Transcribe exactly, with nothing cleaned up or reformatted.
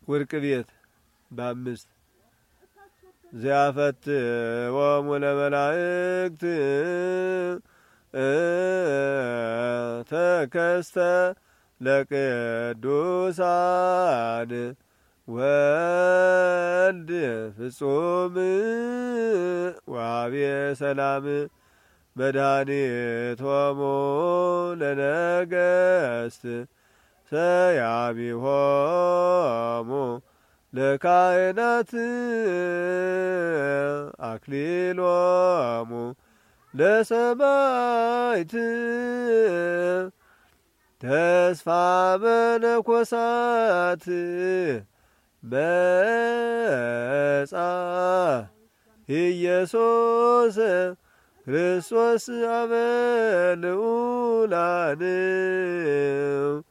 ወርቅ ቤት በአምስት ዚያፈትዎሙ ለመላእክት ተከስተ ለቅዱሳን ወልድ ፍጹም ወሀቤ ሰላም መድኃኒቶሙ ለነገሥት ሰያሚሆሙ ለካህናት አክሊሎሙ ለሰማዕት ተስፋ መነኮሳት መጻ ኢየሱስ ክርስቶስ አበ ልዑላን